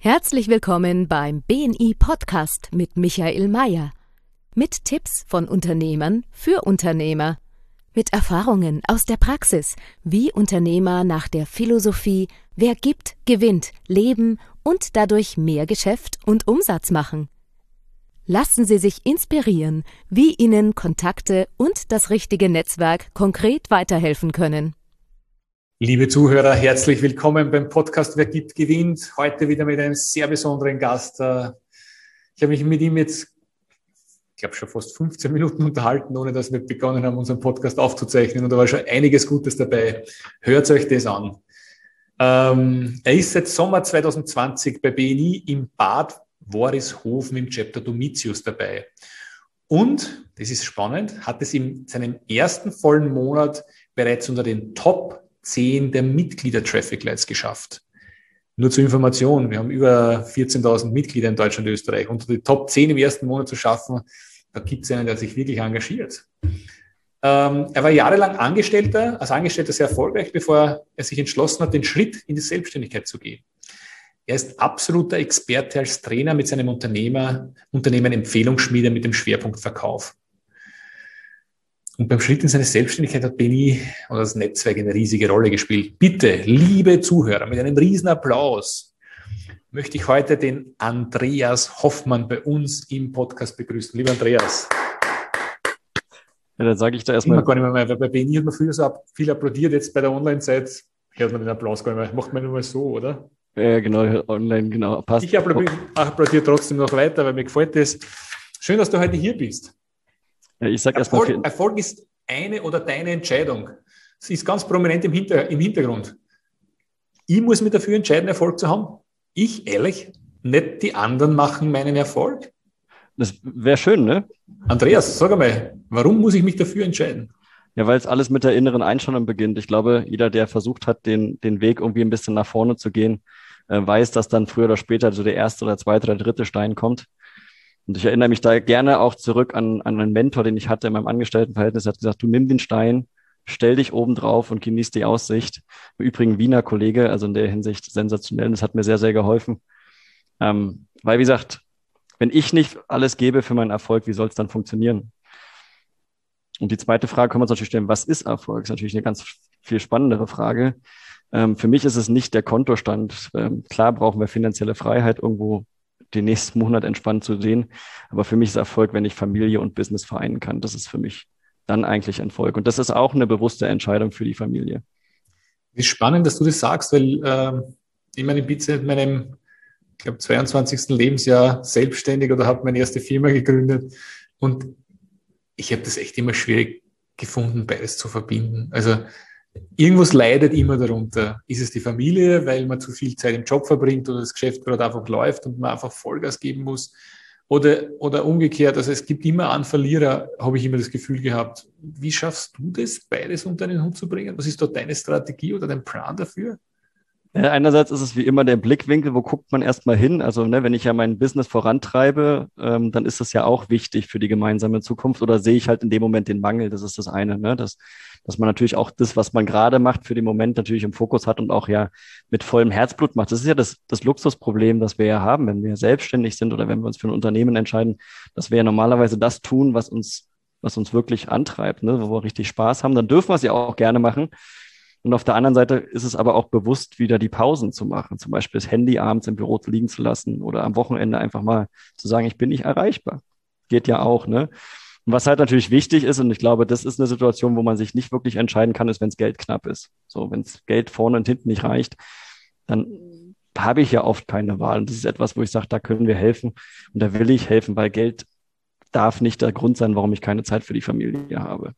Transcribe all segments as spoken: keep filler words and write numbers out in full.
Herzlich willkommen beim B N I-Podcast mit Michael Mayer. Mit Tipps von Unternehmern für Unternehmer. Mit Erfahrungen aus der Praxis, wie Unternehmer nach der Philosophie „Wer gibt, gewinnt" leben und dadurch mehr Geschäft und Umsatz machen. Lassen Sie sich inspirieren, wie Ihnen Kontakte und das richtige Netzwerk konkret weiterhelfen können. Liebe Zuhörer, herzlich willkommen beim Podcast Wer gibt, gewinnt. Heute wieder mit einem sehr besonderen Gast. Ich habe mich mit ihm jetzt, ich glaube, schon fast fünfzehn Minuten unterhalten, ohne dass wir begonnen haben, unseren Podcast aufzuzeichnen. Und da war schon einiges Gutes dabei. Hört euch das an. Ähm, er ist seit Sommer zwanzig zwanzig bei B N I im Bad Worishofen im Chapter Domitius dabei. Und, das ist spannend, hat es in seinem ersten vollen Monat bereits unter den Top zehn der Mitglieder-Traffic Lights geschafft. Nur zur Information, wir haben über vierzehntausend Mitglieder in Deutschland und Österreich. Unter die Top zehn im ersten Monat zu schaffen, da gibt es einen, der sich wirklich engagiert. Ähm, er war jahrelang Angestellter, als Angestellter sehr erfolgreich, bevor er sich entschlossen hat, den Schritt in die Selbstständigkeit zu gehen. Er ist absoluter Experte als Trainer mit seinem Unternehmer, Unternehmen Empfehlungsschmiede mit dem Schwerpunkt Verkauf. Und beim Schritt in seine Selbstständigkeit hat B N I oder das Netzwerk eine riesige Rolle gespielt. Bitte, liebe Zuhörer, mit einem riesen Applaus möchte ich heute den Andreas Hoffmann bei uns im Podcast begrüßen. Lieber Andreas. Ja, dann sage ich da erstmal. Gar nicht mehr, weil bei B N I hat man früher so viel applaudiert, jetzt bei der Online-Zeit hört man den Applaus gar nicht mehr. Macht man nur mal so, oder? Ja, genau, online, genau, passt. Ich applaudiere, applaudiere trotzdem noch weiter, weil mir gefällt das. Schön, dass du heute hier bist. Ja, ich sag Erfolg, erstmal. Erfolg ist eine oder deine Entscheidung. Sie ist ganz prominent im, Hinter, im Hintergrund. Ich muss mich dafür entscheiden, Erfolg zu haben. Ich, ehrlich, nicht die anderen machen meinen Erfolg. Das wäre schön, ne? Andreas, sag einmal, warum muss ich mich dafür entscheiden? Ja, weil es alles mit der inneren Einstellung beginnt. Ich glaube, jeder, der versucht hat, den, den Weg irgendwie ein bisschen nach vorne zu gehen, äh, weiß, dass dann früher oder später so der erste oder zweite oder dritte Stein kommt. Und ich erinnere mich da gerne auch zurück an, an einen Mentor, den ich hatte in meinem Angestelltenverhältnis. Er hat gesagt, du nimm den Stein, stell dich oben drauf und genieß die Aussicht. Im Übrigen Wiener Kollege, also in der Hinsicht sensationell. Das hat mir sehr, sehr geholfen. Ähm, weil, wie gesagt, wenn ich nicht alles gebe für meinen Erfolg, wie soll es dann funktionieren? Und die zweite Frage können wir uns natürlich stellen, was ist Erfolg? Das ist natürlich eine ganz viel spannendere Frage. Ähm, für mich ist es nicht der Kontostand. Ähm, klar brauchen wir finanzielle Freiheit, irgendwo den nächsten Monat entspannt zu sehen. Aber für mich ist Erfolg, wenn ich Familie und Business vereinen kann. Das ist für mich dann eigentlich Erfolg. Und das ist auch eine bewusste Entscheidung für die Familie. Es ist spannend, dass du das sagst, weil äh, ich meine, ich bin seit meinem, ich glaube, zweiundzwanzigsten Lebensjahr selbstständig oder habe meine erste Firma gegründet. Und ich habe das echt immer schwierig gefunden, beides zu verbinden. Also irgendwas leidet immer darunter. Ist es die Familie, weil man zu viel Zeit im Job verbringt oder das Geschäft gerade einfach läuft und man einfach Vollgas geben muss? Oder, oder umgekehrt, also es gibt immer einen Verlierer, habe ich immer das Gefühl gehabt. Wie schaffst du das, beides unter einen Hut zu bringen? Was ist da deine Strategie oder dein Plan dafür? Ja, einerseits ist es wie immer der Blickwinkel, wo guckt man erstmal hin? Also ne, wenn ich ja mein Business vorantreibe, ähm, dann ist das ja auch wichtig für die gemeinsame Zukunft. Oder sehe ich halt in dem Moment den Mangel? Das ist das eine, ne? dass, dass man natürlich auch das, was man gerade macht, für den Moment natürlich im Fokus hat und auch ja mit vollem Herzblut macht. Das ist ja das, das Luxusproblem, das wir ja haben, wenn wir selbstständig sind oder wenn wir uns für ein Unternehmen entscheiden, dass wir ja normalerweise das tun, was uns, was uns wirklich antreibt, ne? Wo wir richtig Spaß haben. Dann dürfen wir es ja auch gerne machen. Und auf der anderen Seite ist es aber auch bewusst, wieder die Pausen zu machen. Zum Beispiel das Handy abends im Büro liegen zu lassen oder am Wochenende einfach mal zu sagen, ich bin nicht erreichbar. Geht ja auch, ne? Und was halt natürlich wichtig ist, und ich glaube, das ist eine Situation, wo man sich nicht wirklich entscheiden kann, ist, wenn es Geld knapp ist. So, wenn es Geld vorne und hinten nicht reicht, dann habe ich ja oft keine Wahl. Und das ist etwas, wo ich sage, da können wir helfen. Und da will ich helfen, weil Geld darf nicht der Grund sein, warum ich keine Zeit für die Familie habe.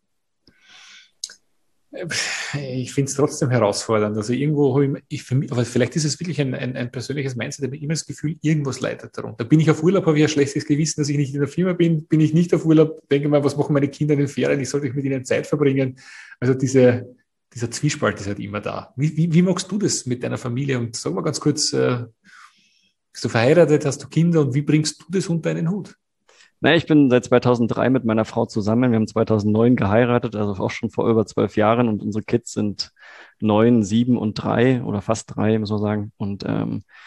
Ich finde es trotzdem herausfordernd. Also irgendwo habe ich, ich für mich, aber vielleicht ist es wirklich ein, ein, ein persönliches Mindset, ich habe immer das Gefühl, irgendwas leidet darunter. Bin ich auf Urlaub, habe ich ein schlechtes Gewissen, dass ich nicht in der Firma bin. Bin ich nicht auf Urlaub, denke mal, was machen meine Kinder in den Ferien? Ich sollte mit ihnen Zeit verbringen. Also diese, dieser Zwiespalt ist halt immer da. Wie, wie, wie magst du das mit deiner Familie? Und sag mal ganz kurz, äh, bist du verheiratet, hast du Kinder und wie bringst du das unter einen Hut? Naja, ich bin seit zweitausenddrei mit meiner Frau zusammen. Wir haben zweitausendneun geheiratet, also auch schon vor über zwölf Jahren. Und unsere Kids sind neun, sieben und drei oder fast drei, muss man sagen. Und ähm,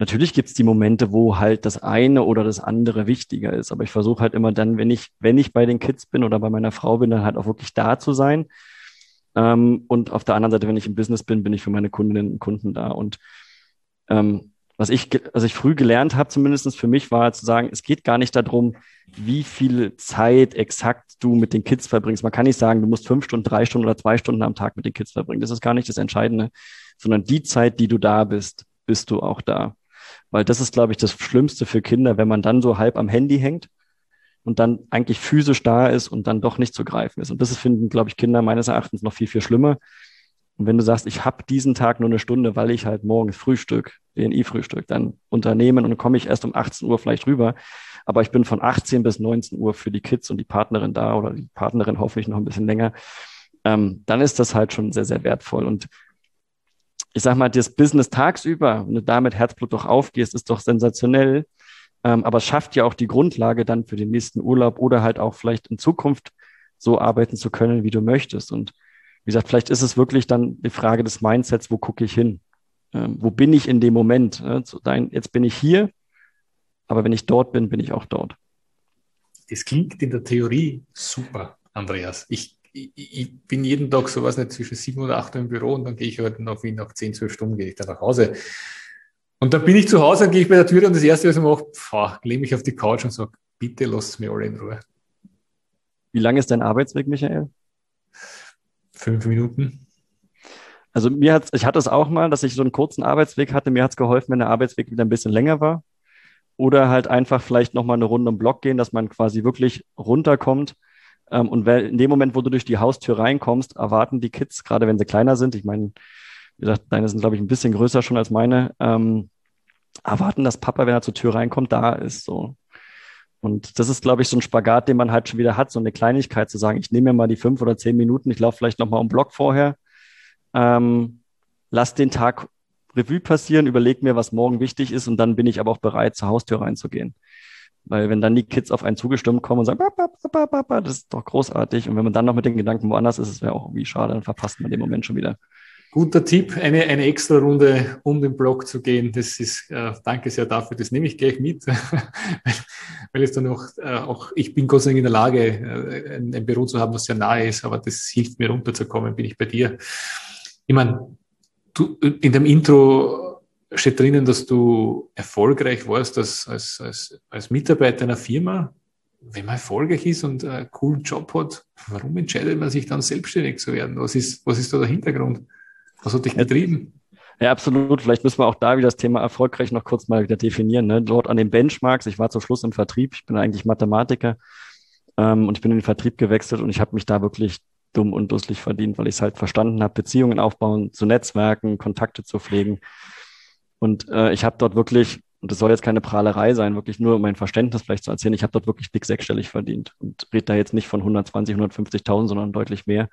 natürlich gibt es die Momente, wo halt das eine oder das andere wichtiger ist. Aber ich versuche halt immer dann, wenn ich, wenn ich bei den Kids bin oder bei meiner Frau bin, dann halt auch wirklich da zu sein. Ähm, und auf der anderen Seite, wenn ich im Business bin, bin ich für meine Kundinnen und Kunden da. Und ähm, was ich, ge- was ich früh gelernt habe, zumindest für mich, war zu sagen, es geht gar nicht darum, wie viel Zeit exakt du mit den Kids verbringst. Man kann nicht sagen, du musst fünf Stunden, drei Stunden oder zwei Stunden am Tag mit den Kids verbringen. Das ist gar nicht das Entscheidende, sondern die Zeit, die du da bist, bist du auch da. Weil das ist, glaube ich, das Schlimmste für Kinder, wenn man dann so halb am Handy hängt und dann eigentlich physisch da ist und dann doch nicht zu greifen ist. Und das finden, glaube ich, Kinder meines Erachtens noch viel, viel schlimmer. Und wenn du sagst, ich habe diesen Tag nur eine Stunde, weil ich halt morgens Frühstück, B N I-Frühstück, dann Unternehmen und dann komme ich erst um achtzehn Uhr vielleicht rüber, aber ich bin von achtzehn bis neunzehn Uhr für die Kids und die Partnerin da oder die Partnerin hoffentlich noch ein bisschen länger, ähm, dann ist das halt schon sehr, sehr wertvoll. Und ich sag mal, das Business tagsüber, wenn du da mit Herzblut doch aufgehst, ist doch sensationell. Ähm, aber es schafft ja auch die Grundlage dann für den nächsten Urlaub oder halt auch vielleicht in Zukunft so arbeiten zu können, wie du möchtest. Und wie gesagt, vielleicht ist es wirklich dann die Frage des Mindsets, wo gucke ich hin? Ähm, wo bin ich in dem Moment? Äh, zu dein, jetzt bin ich hier, aber wenn ich dort bin, bin ich auch dort. Das klingt in der Theorie super, Andreas. Ich, ich, ich bin jeden Tag, so weiß nicht, zwischen sieben oder acht Uhr im Büro und dann gehe ich halt nach Wien, nach zehn, zwölf Stunden gehe ich dann nach Hause. Und dann bin ich zu Hause, dann gehe ich bei der Tür und das Erste, was ich mache, pff, lehne mich auf die Couch und sage, bitte lasst mir alle in Ruhe. Wie lang ist dein Arbeitsweg, Michael? Fünf Minuten. Also mir hat's, ich hatte es auch mal, dass ich so einen kurzen Arbeitsweg hatte. Mir hat es geholfen, wenn der Arbeitsweg wieder ein bisschen länger war. Oder halt einfach vielleicht nochmal eine Runde im Block gehen, dass man quasi wirklich runterkommt. Ähm, und weil in dem Moment, wo du durch die Haustür reinkommst, erwarten die Kids, gerade wenn sie kleiner sind, ich meine, wie gesagt, deine sind, glaube ich, ein bisschen größer schon als meine, ähm, erwarten, dass Papa, wenn er zur Tür reinkommt, da ist. So. Und das ist, glaube ich, so ein Spagat, den man halt schon wieder hat, so eine Kleinigkeit zu sagen, ich nehme mir mal die fünf oder zehn Minuten, ich laufe vielleicht nochmal um Block vorher, ähm, lass den Tag Revue passieren, überleg mir, was morgen wichtig ist und dann bin ich aber auch bereit, zur Haustür reinzugehen. Weil wenn dann die Kids auf einen zugestimmt kommen und sagen, "Papa, Papa, Papa", das ist doch großartig. Und wenn man dann noch mit den Gedanken woanders ist, es wäre auch irgendwie schade, dann verpasst man den Moment schon wieder. Guter Tipp, eine, eine extra Runde um den Block zu gehen. Das ist, äh, danke sehr dafür. Das nehme ich gleich mit, weil, weil es dann auch, äh, auch, ich bin Gott sei Dank in der Lage, äh, ein, ein Büro zu haben, was sehr nahe ist, aber das hilft mir runterzukommen, bin ich bei dir. Ich meine, du, in dem Intro steht drinnen, dass du erfolgreich warst als, als, als, als Mitarbeiter einer Firma. Wenn man erfolgreich ist und einen coolen Job hat, warum entscheidet man sich dann selbstständig zu werden? Was ist, was ist da der Hintergrund? Was hat dich getrieben? Ja, absolut. Vielleicht müssen wir auch da wieder das Thema erfolgreich noch kurz mal wieder definieren. Ne? Dort an den Benchmarks, ich war zum Schluss im Vertrieb, ich bin eigentlich Mathematiker ähm, und ich bin in den Vertrieb gewechselt und ich habe mich da wirklich dumm und dusselig verdient, weil ich es halt verstanden habe, Beziehungen aufbauen, zu Netzwerken, Kontakte zu pflegen. Und äh, ich habe dort wirklich, und das soll jetzt keine Prahlerei sein, wirklich nur um mein Verständnis vielleicht zu erzählen, ich habe dort wirklich dick sechsstellig verdient und rede da jetzt nicht von hundertzwanzig, hundertfünfzigtausend, sondern deutlich mehr.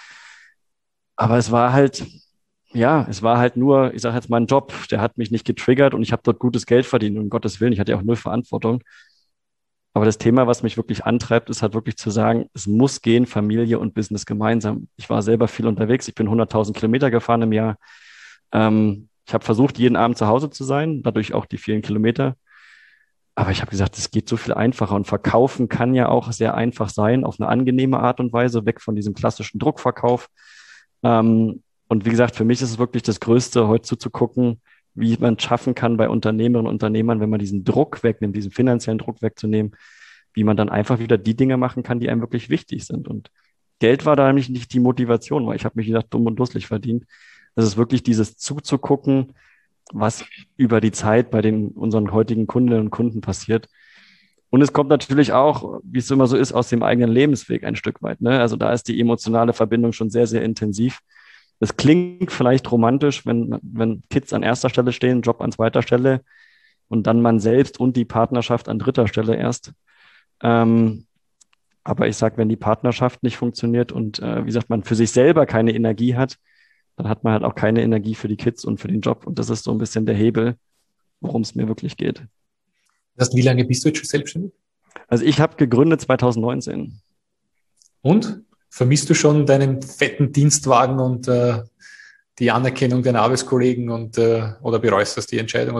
Aber es war halt, ja, es war halt nur, ich sage jetzt mal, ein Job, der hat mich nicht getriggert und ich habe dort gutes Geld verdient, um Gottes Willen, ich hatte ja auch null Verantwortung. Aber das Thema, was mich wirklich antreibt, ist halt wirklich zu sagen, es muss gehen, Familie und Business gemeinsam. Ich war selber viel unterwegs, ich bin hunderttausend Kilometer gefahren im Jahr. Ähm, ich habe versucht, jeden Abend zu Hause zu sein, dadurch auch die vielen Kilometer. Aber ich habe gesagt, es geht so viel einfacher und verkaufen kann ja auch sehr einfach sein, auf eine angenehme Art und Weise, weg von diesem klassischen Druckverkauf. Ähm, und wie gesagt, für mich ist es wirklich das Größte, heute zuzugucken, wie man es schaffen kann bei Unternehmerinnen und Unternehmern, wenn man diesen Druck wegnimmt, diesen finanziellen Druck wegzunehmen, wie man dann einfach wieder die Dinge machen kann, die einem wirklich wichtig sind. Und Geld war da nämlich nicht die Motivation, weil ich habe mich, wie gesagt, dumm und dusselig verdient. Das ist wirklich dieses zuzugucken, was über die Zeit bei den unseren heutigen Kundinnen und Kunden passiert. Und es kommt natürlich auch, wie es immer so ist, aus dem eigenen Lebensweg ein Stück weit. Ne? Also da ist die emotionale Verbindung schon sehr, sehr intensiv. Das klingt vielleicht romantisch, wenn, wenn Kids an erster Stelle stehen, Job an zweiter Stelle und dann man selbst und die Partnerschaft an dritter Stelle erst. Ähm, aber ich sage, wenn die Partnerschaft nicht funktioniert und äh, wie gesagt, man für sich selber keine Energie hat, dann hat man halt auch keine Energie für die Kids und für den Job. Und das ist so ein bisschen der Hebel, worum es mir wirklich geht. Das heißt, wie lange bist du jetzt schon selbstständig? Also ich habe gegründet zwanzig neunzehn. Und? Vermisst du schon deinen fetten Dienstwagen und äh, die Anerkennung deiner Arbeitskollegen und äh, oder bereust du das die Entscheidung oder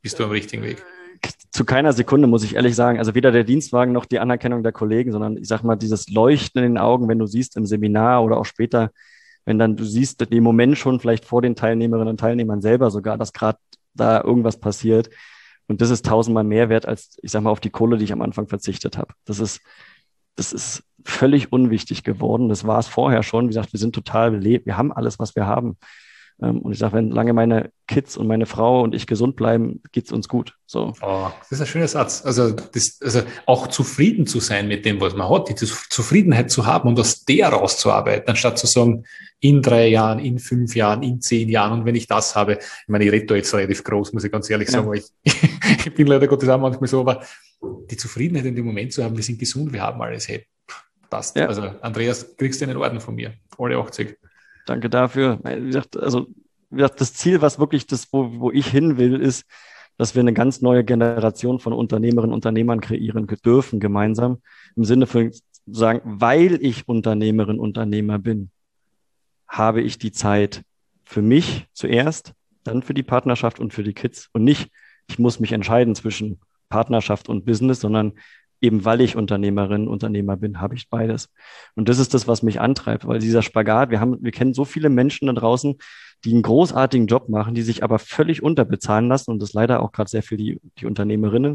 bist du am richtigen Weg. Zu keiner Sekunde, muss ich ehrlich sagen. Also weder der Dienstwagen noch die Anerkennung der Kollegen, sondern ich sag mal, dieses Leuchten in den Augen, wenn du siehst im Seminar oder auch später, wenn dann du siehst, den Moment schon vielleicht vor den Teilnehmerinnen und Teilnehmern selber sogar, dass gerade da irgendwas passiert. Und das ist tausendmal mehr wert als, ich sag mal, auf die Kohle, die ich am Anfang verzichtet habe. Das ist, das ist völlig unwichtig geworden. Das war es vorher schon. Wie gesagt, wir sind total belebt. Wir haben alles, was wir haben. Und ich sage, wenn lange meine Kids und meine Frau und ich gesund bleiben, geht's uns gut. So. Oh, das ist ein schöner Satz. Also, das, also auch zufrieden zu sein mit dem, was man hat, die Zufriedenheit zu haben und aus der rauszuarbeiten, anstatt zu sagen, in drei Jahren, in fünf Jahren, in zehn Jahren und wenn ich das habe, ich meine, ich rede da jetzt relativ groß, muss ich ganz ehrlich sagen, ja. weil ich, ich bin leider Gottes auch manchmal so, aber die Zufriedenheit in dem Moment zu haben, wir sind gesund, wir haben alles, hey, passt. Ja. Also Andreas, kriegst du einen Orden von mir, alle achtzig. Danke dafür. Wie gesagt, also wie gesagt, das Ziel, was wirklich das, wo, wo ich hin will, ist, dass wir eine ganz neue Generation von Unternehmerinnen und Unternehmern kreieren dürfen gemeinsam. Im Sinne von sagen, weil ich Unternehmerin, Unternehmer bin, habe ich die Zeit für mich zuerst, dann für die Partnerschaft und für die Kids. Und nicht, ich muss mich entscheiden zwischen Partnerschaft und Business, sondern eben weil ich Unternehmerin, Unternehmer bin, habe ich beides. Und das ist das, was mich antreibt, weil dieser Spagat, wir haben, wir kennen so viele Menschen da draußen, die einen großartigen Job machen, die sich aber völlig unterbezahlen lassen und das leider auch gerade sehr viel die, die Unternehmerinnen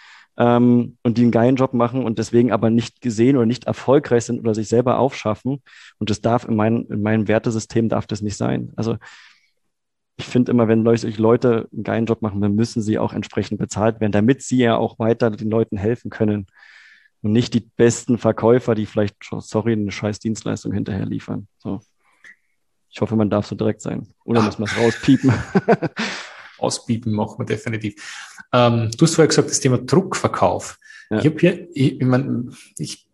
ähm, und die einen geilen Job machen und deswegen aber nicht gesehen oder nicht erfolgreich sind oder sich selber aufschaffen. Und das darf in, mein, in meinem Wertesystem darf das nicht sein. Also ich finde immer, wenn Leute einen geilen Job machen, dann müssen sie auch entsprechend bezahlt werden, damit sie ja auch weiter den Leuten helfen können und nicht die besten Verkäufer, die vielleicht, sorry, eine scheiß Dienstleistung hinterher liefern. So. Ich hoffe, man darf so direkt sein. Oder ah. muss man es rauspiepen? Auspiepen machen wir definitiv. Ähm, du hast vorher gesagt, das Thema Druckverkauf. Ja. Ich habe hier, ich, ich meine, ich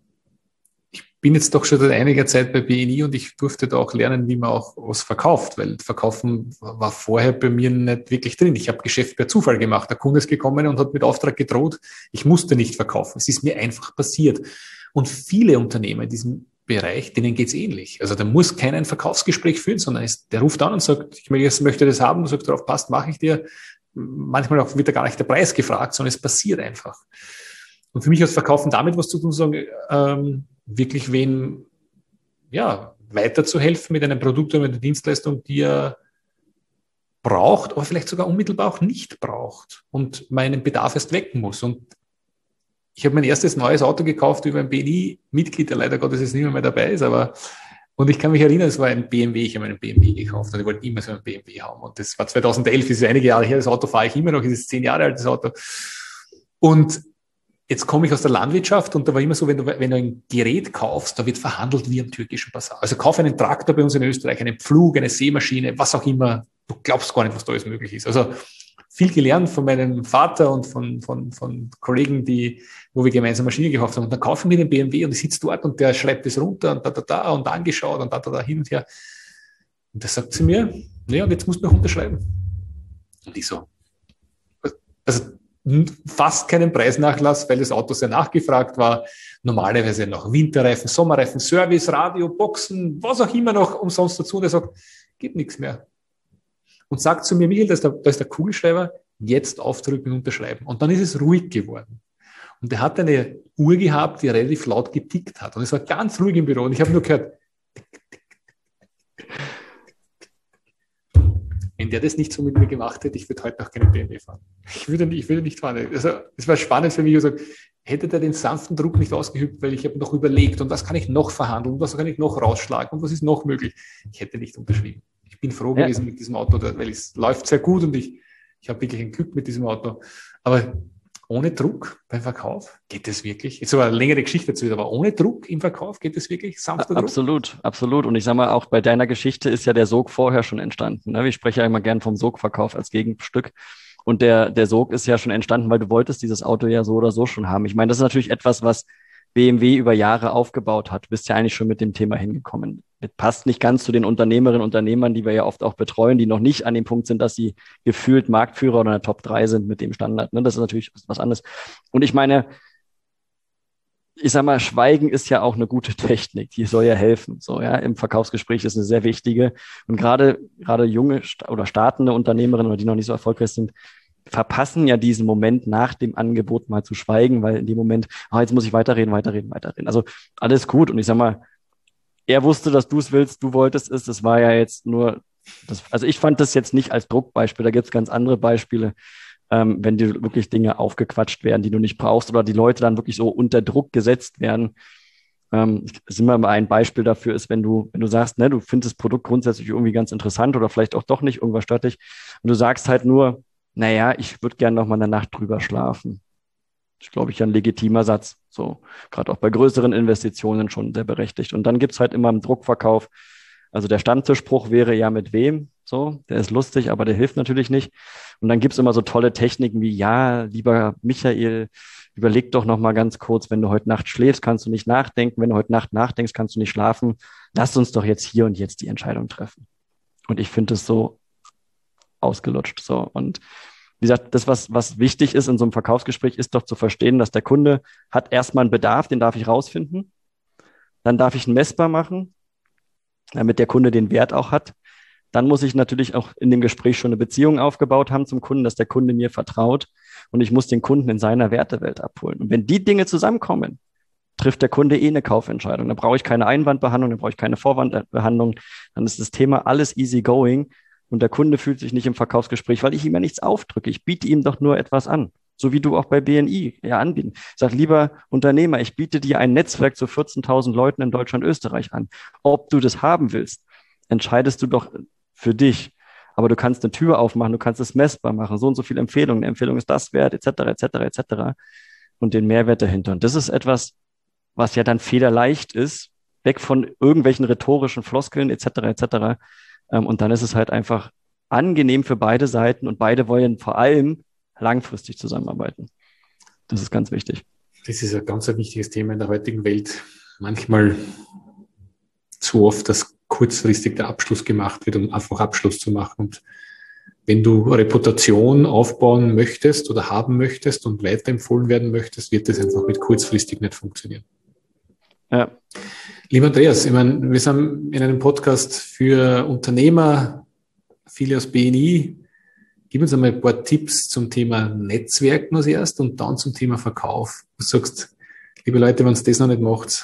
bin jetzt doch schon seit einiger Zeit bei B N I und ich durfte da auch lernen, wie man auch was verkauft, weil Verkaufen war vorher bei mir nicht wirklich drin. Ich habe Geschäft per Zufall gemacht. Der Kunde ist gekommen und hat mit Auftrag gedroht. Ich musste nicht verkaufen. Es ist mir einfach passiert. Und viele Unternehmer in diesem Bereich, denen geht's ähnlich. Also da muss keiner ein Verkaufsgespräch führen, sondern ist, der ruft an und sagt, ich möchte das haben, du sagst, darauf passt, mache ich dir. Manchmal auch wird da gar nicht der Preis gefragt, sondern es passiert einfach. Und für mich hat Verkaufen damit was zu tun, sagen, ähm, wirklich wen, ja, weiterzuhelfen mit einem Produkt oder mit einer Dienstleistung, die er braucht, aber vielleicht sogar unmittelbar auch nicht braucht und meinen Bedarf erst wecken muss. Und ich habe mein erstes neues Auto gekauft über ein B N I-Mitglied, der leider Gottes jetzt nicht mehr, mehr dabei ist, aber und ich kann mich erinnern, es war ein B M W, ich habe einen B M W gekauft und ich wollte immer so einen B M W haben. Und das war zweitausendelf, das ist einige Jahre her, das Auto fahre ich immer noch, es ist zehn Jahre alt, das Auto. Und jetzt komme ich aus der Landwirtschaft und da war immer so, wenn du, wenn du ein Gerät kaufst, da wird verhandelt wie am türkischen Basar. Also kauf einen Traktor bei uns in Österreich, einen Pflug, eine Sämaschine, was auch immer. Du glaubst gar nicht, was da alles möglich ist. Also viel gelernt von meinem Vater und von, von, von Kollegen, die, wo wir gemeinsam Maschine gekauft haben. Und dann kaufen wir den B M W und ich sitze dort und der schreibt es runter und da, da, da und angeschaut und da, da, da hin und her. Und da sagt sie mir, naja, und jetzt musst du noch unterschreiben. Und ich so, also, fast keinen Preisnachlass, weil das Auto sehr nachgefragt war. Normalerweise noch Winterreifen, Sommerreifen, Service, Radio, Boxen, was auch immer noch umsonst dazu. Und er sagt, gibt nichts mehr. Und sagt zu mir, Michael, da ist der, da ist der Kugelschreiber, jetzt aufdrücken und unterschreiben. Und dann ist es ruhig geworden. Und er hat eine Uhr gehabt, die relativ laut getickt hat. Und es war ganz ruhig im Büro. Und ich habe nur gehört, tick, tick, tick, tick. Wenn der das nicht so mit mir gemacht hätte, ich würde heute noch keinen B M W fahren. Ich würde nicht, ich würde nicht fahren. Also, es war spannend für mich. Ich gesagt, hätte der den sanften Druck nicht ausgeübt, weil ich habe noch überlegt, und was kann ich noch verhandeln, und was kann ich noch rausschlagen, und was ist noch möglich. Ich hätte nicht unterschrieben. Ich bin froh gewesen ja. mit diesem Auto, weil es läuft sehr gut und ich, ich habe wirklich ein Glück mit diesem Auto. Aber ohne Druck beim Verkauf, geht es wirklich? Jetzt aber eine längere Geschichte dazu, aber ohne Druck im Verkauf, geht es wirklich? Sanfter Druck? Absolut, absolut. Und ich sage mal, auch bei deiner Geschichte ist ja der Sog vorher schon entstanden. Ne? Ich spreche ja immer gern vom Sogverkauf als Gegenstück. Und der, der Sog ist ja schon entstanden, weil du wolltest dieses Auto ja so oder so schon haben. Ich meine, das ist natürlich etwas, was B M W über Jahre aufgebaut hat. Du bist ja eigentlich schon mit dem Thema hingekommen. Das passt nicht ganz zu den Unternehmerinnen und Unternehmern, die wir ja oft auch betreuen, die noch nicht an dem Punkt sind, dass sie gefühlt Marktführer oder in der Top drei sind mit dem Standard. Das ist natürlich was anderes. Und ich meine, ich sag mal, Schweigen ist ja auch eine gute Technik. Die soll ja helfen. So, ja, im Verkaufsgespräch ist eine sehr wichtige. Und gerade, gerade junge oder startende Unternehmerinnen oder die noch nicht so erfolgreich sind, verpassen ja diesen Moment nach dem Angebot mal zu schweigen, weil in dem Moment, ah, jetzt muss ich weiterreden, weiterreden, weiterreden. Also alles gut. Und ich sag mal, er wusste, dass du es willst, du wolltest es. Das war ja jetzt nur, das, also ich fand das jetzt nicht als Druckbeispiel. Da gibt es ganz andere Beispiele, ähm, wenn dir wirklich Dinge aufgequatscht werden, die du nicht brauchst oder die Leute dann wirklich so unter Druck gesetzt werden. Ähm, ist immer mal ein Beispiel dafür ist, wenn du, wenn du sagst, ne, du findest das Produkt grundsätzlich irgendwie ganz interessant oder vielleicht auch doch nicht, irgendwas stört dich. Und du sagst halt nur, naja, ich würde gerne noch mal eine Nacht drüber schlafen. Das ist, glaube ich, ein legitimer Satz. So, gerade auch bei größeren Investitionen schon sehr berechtigt. Und dann gibt's halt immer einen Druckverkauf. Also der Stammtischspruch wäre ja mit wem? So, der ist lustig, aber der hilft natürlich nicht. Und dann gibt's immer so tolle Techniken wie, ja, lieber Michael, überleg doch noch mal ganz kurz, wenn du heute Nacht schläfst, kannst du nicht nachdenken. Wenn du heute Nacht nachdenkst, kannst du nicht schlafen. Lass uns doch jetzt hier und jetzt die Entscheidung treffen. Und ich finde es so ausgelutscht. So. Und wie gesagt, das, was, was wichtig ist in so einem Verkaufsgespräch, ist doch zu verstehen, dass der Kunde hat erstmal einen Bedarf, den darf ich rausfinden. Dann darf ich ihn messbar machen, damit der Kunde den Wert auch hat. Dann muss ich natürlich auch in dem Gespräch schon eine Beziehung aufgebaut haben zum Kunden, dass der Kunde mir vertraut und ich muss den Kunden in seiner Wertewelt abholen. Und wenn die Dinge zusammenkommen, trifft der Kunde eh eine Kaufentscheidung. Dann brauche ich keine Einwandbehandlung, dann brauche ich keine Vorwandbehandlung. Dann ist das Thema alles easy going und der Kunde fühlt sich nicht im Verkaufsgespräch, weil ich ihm ja nichts aufdrücke. Ich biete ihm doch nur etwas an. So wie du auch bei B N I ja anbieten. Sag, lieber Unternehmer, ich biete dir ein Netzwerk zu vierzehntausend Leuten in Deutschland, Österreich an. Ob du das haben willst, entscheidest du doch für dich. Aber du kannst eine Tür aufmachen, du kannst es messbar machen, so und so viele Empfehlungen, eine Empfehlung ist das wert, et cetera, et cetera, et cetera. Und den Mehrwert dahinter. Und das ist etwas, was ja dann federleicht ist, weg von irgendwelchen rhetorischen Floskeln, et cetera, et cetera. Und dann ist es halt einfach angenehm für beide Seiten und beide wollen vor allem langfristig zusammenarbeiten. Das ist ganz wichtig. Das ist ein ganz ein wichtiges Thema in der heutigen Welt. Manchmal zu oft, dass kurzfristig der Abschluss gemacht wird, um einfach Abschluss zu machen. Und wenn du Reputation aufbauen möchtest oder haben möchtest und weiterempfohlen werden möchtest, wird das einfach mit kurzfristig nicht funktionieren. Ja. Lieber Andreas, ich meine, wir sind in einem Podcast für Unternehmer, viele aus B N I. Gib uns einmal ein paar Tipps zum Thema Netzwerken als erst und dann zum Thema Verkauf. Du sagst, liebe Leute, wenn ihr das noch nicht macht,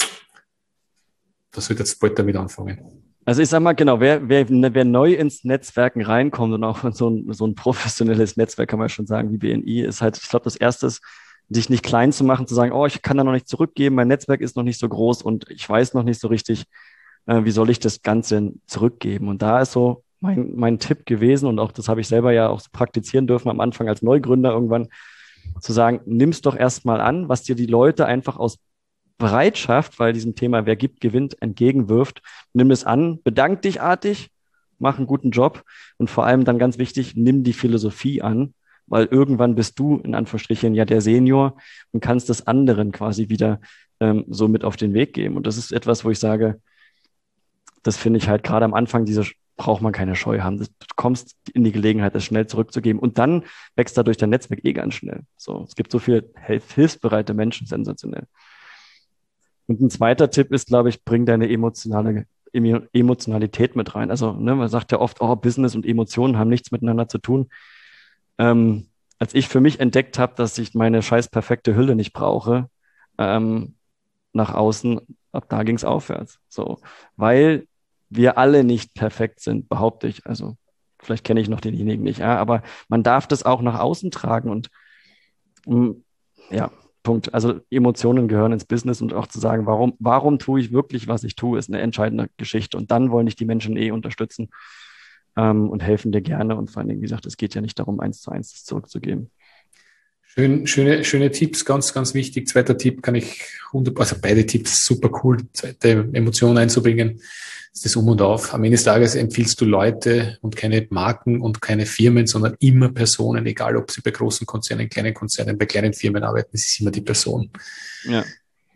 was solltet ihr bald damit anfangen? Also ich sag mal, genau, wer, wer, wer neu ins Netzwerken reinkommt und auch in so ein, so ein professionelles Netzwerk, kann man schon sagen, wie B N I, ist halt, ich glaube, das Erste ist, dich nicht klein zu machen, zu sagen, oh, ich kann da noch nicht zurückgeben, mein Netzwerk ist noch nicht so groß und ich weiß noch nicht so richtig, äh, wie soll ich das Ganze zurückgeben. Und da ist so mein, mein Tipp gewesen und auch das habe ich selber ja auch so praktizieren dürfen am Anfang als Neugründer irgendwann, zu sagen, nimm's doch erstmal an, was dir die Leute einfach aus Bereitschaft, weil diesem Thema wer gibt, gewinnt, entgegenwirft. Nimm es an, bedank dich artig, mach einen guten Job und vor allem dann ganz wichtig, nimm die Philosophie an, weil irgendwann bist du in Anführungsstrichen ja der Senior und kannst das anderen quasi wieder ähm, so mit auf den Weg geben. Und das ist etwas, wo ich sage, das finde ich halt gerade am Anfang, diese braucht man keine Scheu haben. Du kommst in die Gelegenheit, das schnell zurückzugeben und dann wächst dadurch dein Netzwerk eh ganz schnell. So, es gibt so viele hilfsbereite Menschen, sensationell. Und ein zweiter Tipp ist, glaube ich, bring deine emotionale Emotionalität mit rein. Also ne, man sagt ja oft, oh, Business und Emotionen haben nichts miteinander zu tun. Ähm, als ich für mich entdeckt habe, dass ich meine scheiß perfekte Hülle nicht brauche, ähm, nach außen, ab da ging es aufwärts. So, weil wir alle nicht perfekt sind, behaupte ich. Also vielleicht kenne ich noch denjenigen nicht, ja, aber man darf das auch nach außen tragen und mh, ja, Punkt. Also Emotionen gehören ins Business und auch zu sagen, warum, warum tue ich wirklich, was ich tue, ist eine entscheidende Geschichte. Und dann wollen dich die Menschen eh unterstützen ähm, und helfen dir gerne. Und vor allen Dingen, wie gesagt, es geht ja nicht darum, eins zu eins das zurückzugeben. Schön, schöne, schöne Tipps, ganz, ganz wichtig. Zweiter Tipp kann ich hundert, also beide Tipps super cool. Zweite Emotion einzubringen, ist das Um und Auf. Am Ende des Tages empfiehlst du Leute und keine Marken und keine Firmen, sondern immer Personen, egal ob sie bei großen Konzernen, kleinen Konzernen, bei kleinen Firmen arbeiten, es ist immer die Person. Ja.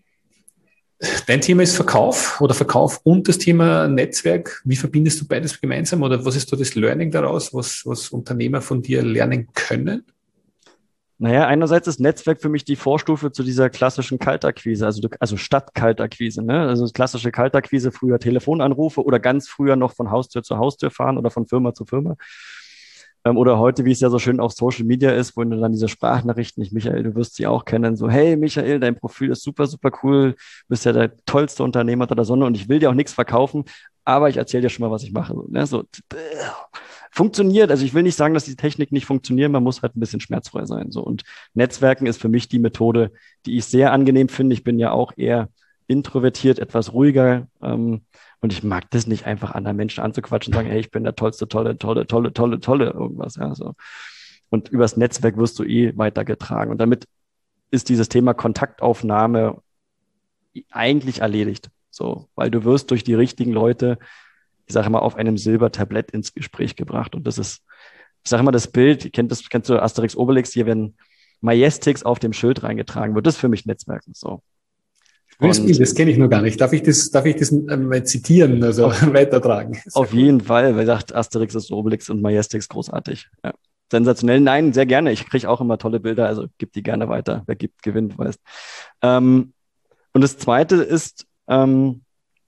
Dein Thema ist Verkauf oder Verkauf und das Thema Netzwerk. Wie verbindest du beides gemeinsam oder was ist da das Learning daraus, was, was Unternehmer von dir lernen können? Naja, einerseits ist Netzwerk für mich die Vorstufe zu dieser klassischen Kaltakquise, also, also Stadtkaltakquise, ne? Also klassische Kaltakquise, früher Telefonanrufe oder ganz früher noch von Haustür zu Haustür fahren oder von Firma zu Firma. Ähm, oder heute, wie es ja so schön auf Social Media ist, wo dann diese Sprachnachrichten, ich, Michael, du wirst sie auch kennen, so, hey Michael, dein Profil ist super, super cool, du bist ja der tollste Unternehmer der Sonne und ich will dir auch nichts verkaufen, aber ich erzähle dir schon mal, was ich mache. So, ne? So, funktioniert. Also ich will nicht sagen, dass die Technik nicht funktioniert, man muss halt ein bisschen schmerzfrei sein. So. Und Netzwerken ist für mich die Methode, die ich sehr angenehm finde. Ich bin ja auch eher introvertiert, etwas ruhiger. Ähm, und ich mag das nicht, einfach anderen Menschen anzuquatschen und sagen, hey, ich bin der tollste, tolle, tolle, tolle, tolle, tolle, irgendwas. Ja, so. Und übers Netzwerk wirst du eh weitergetragen. Und damit ist dieses Thema Kontaktaufnahme eigentlich erledigt. So, weil du wirst durch die richtigen Leute, ich sage immer, auf einem Silbertablett ins Gespräch gebracht. Und das ist, ich sage immer, das Bild, kennt das, kennst du Asterix Obelix hier, wenn Majestix auf dem Schild reingetragen wird, das ist für mich Netzwerken. So. Und das kenne ich noch gar nicht. Darf ich das, darf ich das mal zitieren, also auf, weitertragen? Auf cool. jeden Fall, weil sagt Asterix ist Obelix und Majestix großartig. Ja. Sensationell. Nein, sehr gerne. Ich kriege auch immer tolle Bilder, also gib die gerne weiter. Wer gibt, gewinnt, weißt. Ähm, und das Zweite ist, ähm,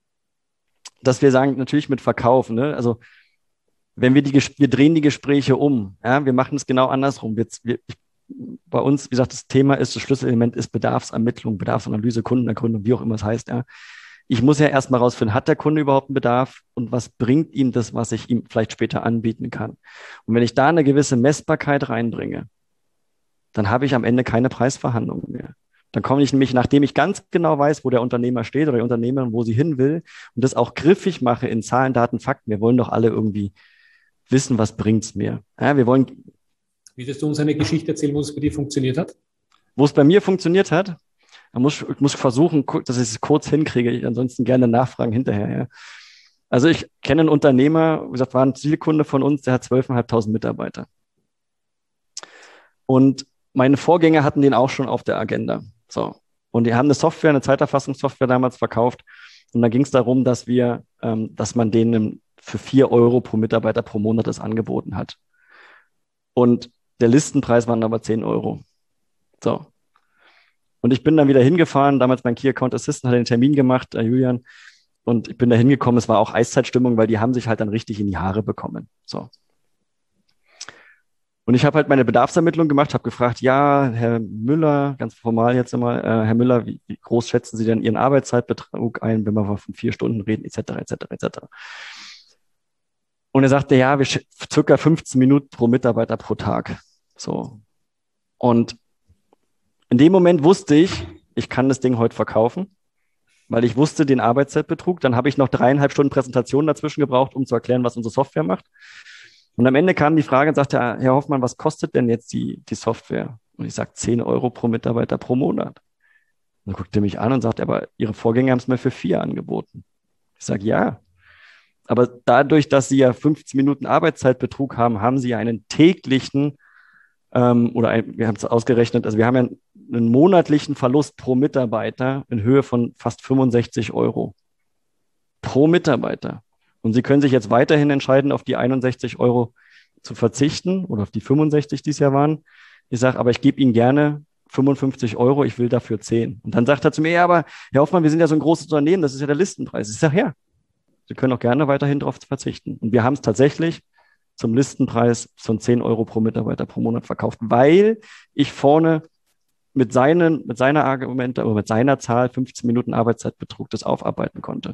dass wir sagen, natürlich mit Verkauf, ne? Also wenn wir die, wir drehen die Gespräche um, ja, wir machen es genau andersrum. Wir, wir, bei uns, wie gesagt, das Thema ist, das Schlüsselelement ist Bedarfsermittlung, Bedarfsanalyse, Kundenergründung, wie auch immer es heißt, ja. Ich muss ja erstmal rausfinden, hat der Kunde überhaupt einen Bedarf und was bringt ihm das, was ich ihm vielleicht später anbieten kann? Und wenn ich da eine gewisse Messbarkeit reinbringe, dann habe ich am Ende keine Preisverhandlungen mehr. Dann komme ich nämlich, nachdem ich ganz genau weiß, wo der Unternehmer steht oder die Unternehmerin, wo sie hin will und das auch griffig mache in Zahlen, Daten, Fakten. Wir wollen doch alle irgendwie wissen, was bringt's mir. Ja, wir wollen. Willst du uns eine Geschichte erzählen, wo es bei dir funktioniert hat? Wo es bei mir funktioniert hat? Man muss, ich muss versuchen, dass ich es kurz hinkriege. Ich ansonsten gerne nachfragen hinterher. Ja. Also ich kenne einen Unternehmer, wie gesagt, war ein Zielkunde von uns, der hat zwölftausendfünfhundert Mitarbeiter. Und meine Vorgänger hatten den auch schon auf der Agenda. So. Und die haben eine Software, eine Zeiterfassungssoftware damals verkauft. Und da ging es darum, dass wir, ähm, dass man denen für vier Euro pro Mitarbeiter pro Monat das angeboten hat. Und der Listenpreis waren aber zehn Euro. So. Und ich bin dann wieder hingefahren. Damals mein Key Account Assistant hat den Termin gemacht, äh, Julian. Und ich bin da hingekommen. Es war auch Eiszeitstimmung, weil die haben sich halt dann richtig in die Haare bekommen. So. Und ich habe halt meine Bedarfsermittlung gemacht, habe gefragt, ja, Herr Müller, ganz formal jetzt einmal, äh, Herr Müller, wie, wie groß schätzen Sie denn Ihren Arbeitszeitbetrag ein, wenn wir von vier Stunden reden, et cetera, et cetera, et cetera. Und er sagte, ja, wir circa fünfzehn Minuten pro Mitarbeiter pro Tag. So. Und in dem Moment wusste ich, ich kann das Ding heute verkaufen, weil ich wusste den Arbeitszeitbetrug. Dann habe ich noch dreieinhalb Stunden Präsentation dazwischen gebraucht, um zu erklären, was unsere Software macht. Und am Ende kam die Frage und sagte, Herr Hoffmann, was kostet denn jetzt die, die Software? Und ich sage, zehn Euro pro Mitarbeiter pro Monat. Und dann guckte er mich an und sagte, aber Ihre Vorgänger haben es mir für vier angeboten. Ich sage, ja. Aber dadurch, dass Sie ja fünfzehn Minuten Arbeitszeitbetrug haben, haben Sie ja einen täglichen, ähm, oder ein, wir haben es ausgerechnet, also wir haben ja einen, einen monatlichen Verlust pro Mitarbeiter in Höhe von fast fünfundsechzig Euro. Pro Mitarbeiter. Und Sie können sich jetzt weiterhin entscheiden, auf die einundsechzig Euro zu verzichten oder auf die fünfundsechzig, die es ja waren. Ich sage, aber ich gebe Ihnen gerne fünfundfünfzig Euro, ich will dafür zehn. Und dann sagt er zu mir, ja, aber Herr Hoffmann, wir sind ja so ein großes Unternehmen, das ist ja der Listenpreis. Ich sage, ja, Sie können auch gerne weiterhin darauf verzichten. Und wir haben es tatsächlich zum Listenpreis von zehn Euro pro Mitarbeiter pro Monat verkauft, weil ich vorne mit, seinen, mit seiner Argumente, aber mit seiner Zahl fünfzehn Minuten Arbeitszeitbetrug das aufarbeiten konnte.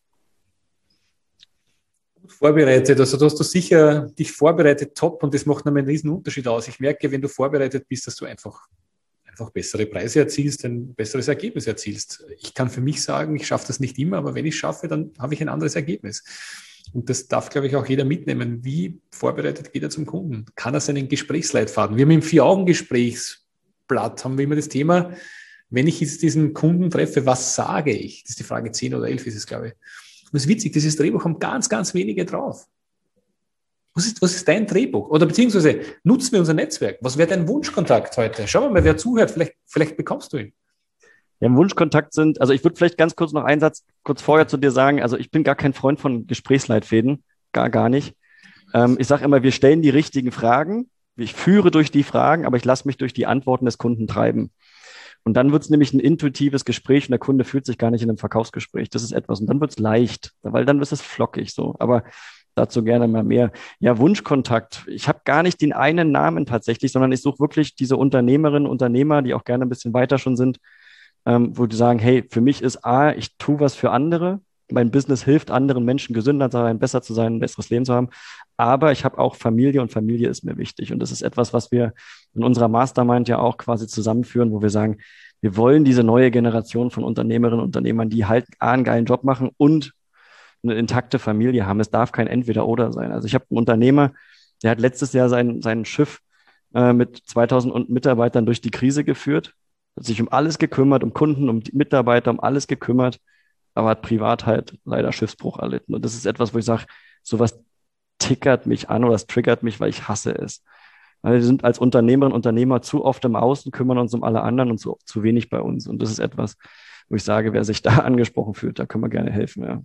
Vorbereitet, also du hast du sicher dich vorbereitet, top, und das macht einen riesen Unterschied aus. Ich merke, wenn du vorbereitet bist, dass du einfach, einfach bessere Preise erzielst, ein besseres Ergebnis erzielst. Ich kann für mich sagen, ich schaffe das nicht immer, aber wenn ich es schaffe, dann habe ich ein anderes Ergebnis. Und das darf, glaube ich, auch jeder mitnehmen. Wie vorbereitet geht er zum Kunden? Kann er seinen Gesprächsleitfaden? Wir haben im Vier-Augen-Gesprächsblatt haben wir immer das Thema, wenn ich jetzt diesen Kunden treffe, was sage ich? Das ist die Frage zehn oder elf ist es, glaube ich. Und das ist witzig, dieses Drehbuch haben ganz, ganz wenige drauf. Was ist, was ist dein Drehbuch? Oder beziehungsweise nutzen wir unser Netzwerk. Was wäre dein Wunschkontakt heute? Schau mal, wer zuhört, vielleicht, vielleicht bekommst du ihn. Ja, im Wunschkontakt sind, also ich würde vielleicht ganz kurz noch einen Satz kurz vorher zu dir sagen, also ich bin gar kein Freund von Gesprächsleitfäden, gar, gar nicht. Ähm, ich sage immer, wir stellen die richtigen Fragen, ich führe durch die Fragen, aber ich lasse mich durch die Antworten des Kunden treiben. Und dann wird es nämlich ein intuitives Gespräch und der Kunde fühlt sich gar nicht in einem Verkaufsgespräch. Das ist etwas. Und dann wird es leicht, weil dann ist es flockig so. Aber Dazu gerne mal mehr. Ja, Wunschkontakt. Ich habe gar nicht den einen Namen tatsächlich, sondern ich suche wirklich diese Unternehmerinnen, Unternehmer, die auch gerne ein bisschen weiter schon sind, ähm, wo die sagen, hey, für mich ist A, ich tue was für andere. Mein Business hilft anderen Menschen gesünder zu sein, besser zu sein, ein besseres Leben zu haben. Aber ich habe auch Familie und Familie ist mir wichtig. Und das ist etwas, was wir in unserer Mastermind ja auch quasi zusammenführen, wo wir sagen, wir wollen diese neue Generation von Unternehmerinnen und Unternehmern, die halt A, einen geilen Job machen und eine intakte Familie haben. Es darf kein Entweder-Oder sein. Also ich habe einen Unternehmer, der hat letztes Jahr sein, sein Schiff äh, mit zweitausend Mitarbeitern durch die Krise geführt, hat sich um alles gekümmert, um Kunden, um die Mitarbeiter, um alles gekümmert, aber hat privat halt leider Schiffsbruch erlitten. Und das ist etwas, wo ich sage, sowas tickert mich an oder es triggert mich, weil ich hasse es. Weil wir sind als Unternehmerinnen und Unternehmer zu oft im Außen, kümmern uns um alle anderen und zu, zu wenig bei uns. Und das ist etwas, wo ich sage, wer sich da angesprochen fühlt, da können wir gerne helfen, ja.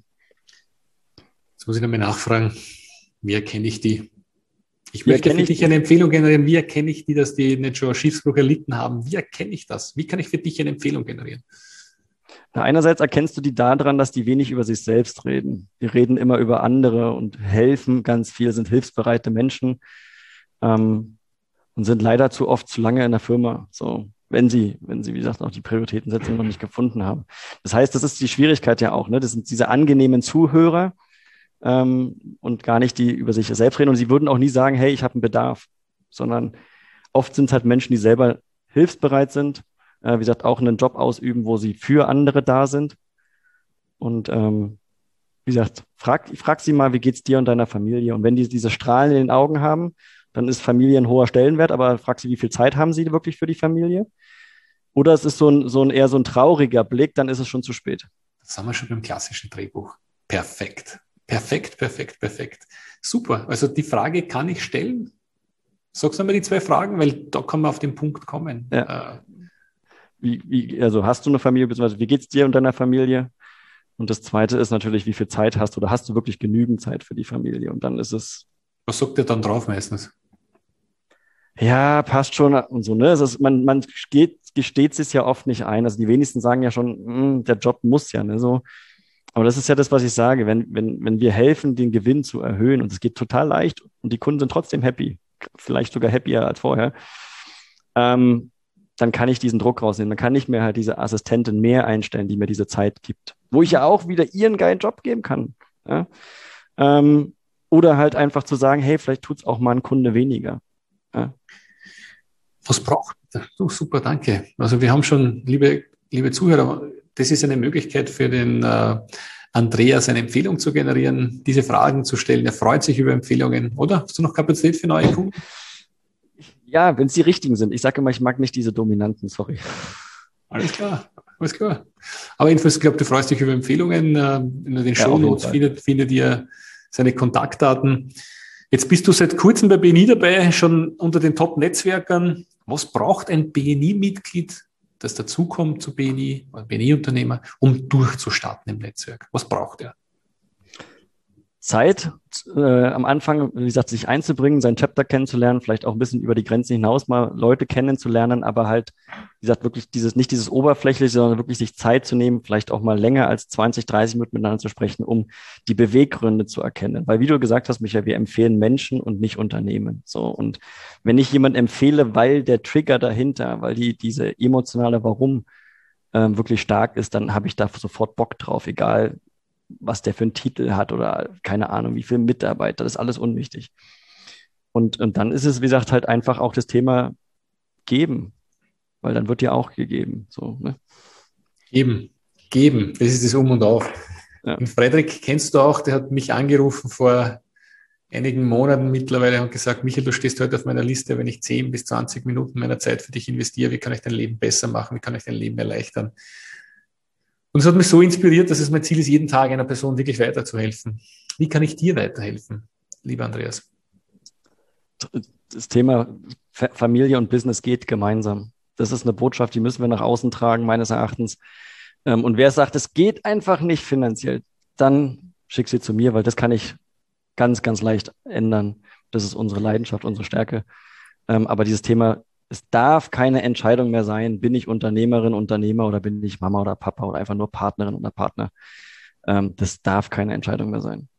Jetzt muss ich nochmal nachfragen, wie erkenne ich die? Ich möchte für dich eine Empfehlung generieren. Wie erkenne ich die, dass die nicht schon Schiffsbruch erlitten haben? Wie erkenne ich das? Wie kann ich für dich eine Empfehlung generieren? Na, einerseits erkennst du die daran, dass die wenig über sich selbst reden. Die reden immer über andere und helfen ganz viel, sind hilfsbereite Menschen ähm, und sind leider zu oft zu lange in der Firma. So, wenn sie, wenn sie, wie gesagt, auch die Prioritätensetzung noch nicht gefunden haben. Das heißt, das ist die Schwierigkeit ja auch, ne? Das sind diese angenehmen Zuhörer, Ähm, und gar nicht die über sich selbst reden. Und sie würden auch nie sagen, hey, ich habe einen Bedarf, sondern oft sind es halt Menschen, die selber hilfsbereit sind, äh, wie gesagt, auch einen Job ausüben, wo sie für andere da sind. Und ähm, wie gesagt, frag, frag sie mal, wie geht's dir und deiner Familie? Und wenn die diese Strahlen in den Augen haben, dann ist Familie ein hoher Stellenwert, aber frag sie, wie viel Zeit haben sie wirklich für die Familie? Oder es ist so ein, so ein eher so ein trauriger Blick, dann ist es schon zu spät. Das haben wir schon beim klassischen Drehbuch. Perfekt. Perfekt, perfekt, perfekt. Super. Also die Frage kann ich stellen. Sagst du mal die zwei Fragen, weil da kann man auf den Punkt kommen. Ja. Wie, wie, also hast du eine Familie, beziehungsweise wie geht's dir und deiner Familie? Und das Zweite ist natürlich, wie viel Zeit hast du oder hast du wirklich genügend Zeit für die Familie? Und dann ist es... Was sagt ihr dann drauf meistens? Ja, passt schon und so, ne? Es ist, man, man geht, gesteht sich ja oft nicht ein. Also die wenigsten sagen ja schon, der Job muss ja, ne? So. Aber das ist ja das, was ich sage. Wenn, wenn, wenn wir helfen, den Gewinn zu erhöhen, und es geht total leicht und die Kunden sind trotzdem happy, vielleicht sogar happier als vorher, ähm, dann kann ich diesen Druck rausnehmen. Dann kann ich mir halt diese Assistentin mehr einstellen, die mir diese Zeit gibt. Wo ich ja auch wieder ihren geilen Job geben kann. Ja? Ähm, oder halt einfach zu sagen, hey, vielleicht tut es auch mal ein Kunde weniger. Ja? Was braucht du? Super, danke. Also wir haben schon, liebe, liebe Zuhörer, das ist eine Möglichkeit für den äh, Andreas, eine Empfehlung zu generieren, diese Fragen zu stellen. Er freut sich über Empfehlungen, oder? Hast du noch Kapazität für neue Kunden? Ja, wenn es die richtigen sind. Ich sage immer, ich mag nicht diese Dominanten, sorry. Alles klar, alles klar. Aber jedenfalls, ich glaube, du freust dich über Empfehlungen. Äh, in den Ja, Shownotes findet, findet ihr seine Kontaktdaten. Jetzt bist du seit kurzem bei B N I dabei, schon unter den Top-Netzwerkern. Was braucht ein B N I-Mitglied, das dazukommt zu B N I, oder B N I-Unternehmer, um durchzustarten im Netzwerk? Was braucht er? Zeit, äh, am Anfang, wie gesagt, sich einzubringen, sein Chapter kennenzulernen, vielleicht auch ein bisschen über die Grenzen hinaus mal Leute kennenzulernen, aber halt, wie gesagt, wirklich dieses, nicht dieses Oberflächliche, sondern wirklich sich Zeit zu nehmen, vielleicht auch mal länger als zwanzig, dreißig Minuten miteinander zu sprechen, um die Beweggründe zu erkennen. Weil, wie du gesagt hast, Michael, wir empfehlen Menschen und nicht Unternehmen. So. Und wenn ich jemand empfehle, weil der Trigger dahinter, weil die, diese emotionale Warum ähm, wirklich stark ist, dann habe ich da sofort Bock drauf, egal was der für einen Titel hat oder keine Ahnung, wie viele Mitarbeiter, das ist alles unwichtig. Und, und dann ist es, wie gesagt, halt einfach auch das Thema geben, weil dann wird ja auch gegeben. So, ne? Geben, geben, das ist das Um und Auf. Ja. Und Frederik kennst du auch, der hat mich angerufen vor einigen Monaten mittlerweile und gesagt, Michael, du stehst heute auf meiner Liste, wenn ich zehn bis zwanzig Minuten meiner Zeit für dich investiere, wie kann ich dein Leben besser machen, wie kann ich dein Leben erleichtern? Und es hat mich so inspiriert, dass es mein Ziel ist, jeden Tag einer Person wirklich weiterzuhelfen. Wie kann ich dir weiterhelfen, lieber Andreas? Das Thema Familie und Business geht gemeinsam. Das ist eine Botschaft, die müssen wir nach außen tragen, meines Erachtens. Und wer sagt, es geht einfach nicht finanziell, dann schick sie zu mir, weil das kann ich ganz, ganz leicht ändern. Das ist unsere Leidenschaft, unsere Stärke. Aber dieses Thema, es darf keine Entscheidung mehr sein, bin ich Unternehmerin, Unternehmer oder bin ich Mama oder Papa oder einfach nur Partnerin oder Partner. Ähm, das darf keine Entscheidung mehr sein.